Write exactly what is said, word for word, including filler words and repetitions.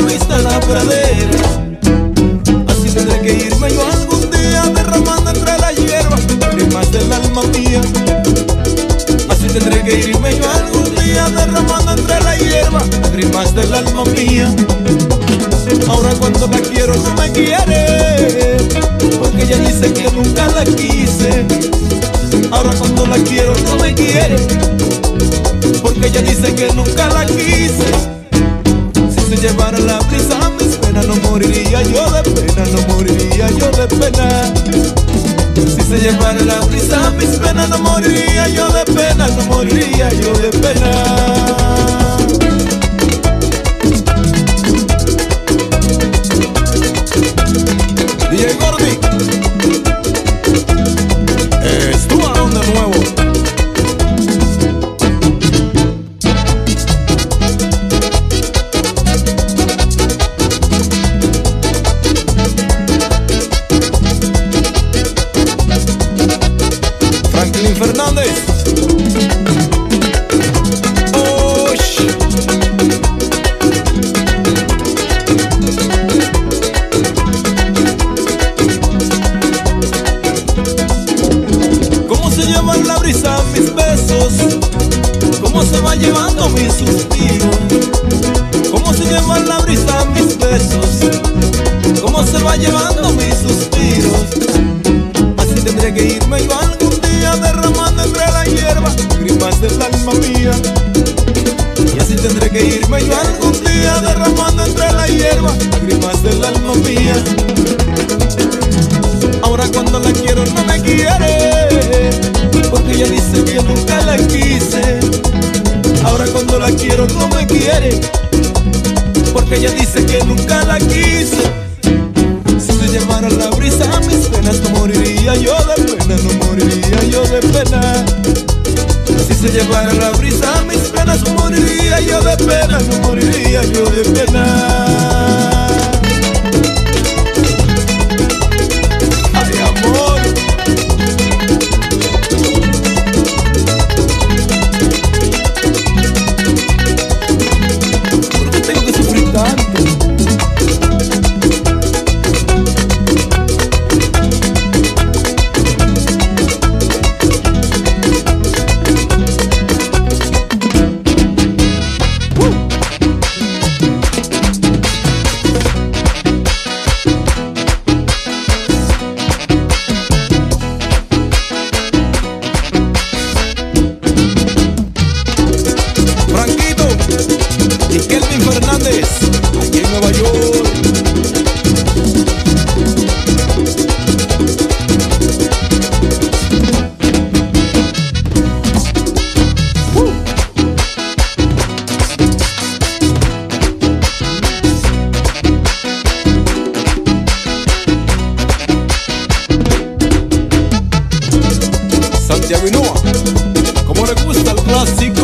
vista en la pradera. Así tendré que irme yo algún día, derramando entre la hierba lágrimas del alma mía. Así tendré que irme yo algún día, derramando entre la hierba lágrimas del alma mía. Ahora cuando la quiero no me quiere, porque ella dice que nunca la quise. Ahora cuando la quiero no me quiere, porque ella dice que nunca la quise. Si se llevara la brisa mis penas, no moriría yo de pena, no moriría yo de pena. Si se llevara la brisa mis penas, no moriría yo de pena, no moriría yo de pena. D J Gordy, estuvo de nuevo. Franklin Fernández. Oh, ¿cómo se lleva la brisa mis besos? ¿Cómo se va llevando mis suspiros? ¿Cómo se lleva la brisa mis besos? ¿Cómo se va llevando mis suspiros? Así tendré que irme yo algún día, derramando entre la hierba lágrimas del alma mía. Y así tendré que irme yo algún día, derramando entre la hierba lágrimas del alma mía. Ahora cuando la quiero no me quiere, porque ella dice que nunca la quise. Ahora cuando la quiero no me quiere, porque ella dice que nunca la quise. Si se llevara la brisa mis penas, no moriría yo de pena, no moriría yo de pena. Si se llevara la brisa mis penas, no moriría yo de pena, no moriría yo de pena. Ay, amor. ¿Por qué tengo que sufrir tanto? Y Kelvin Fernández, aquí en Nueva York. Uh. Santiago Hinoa, como le gusta el clásico.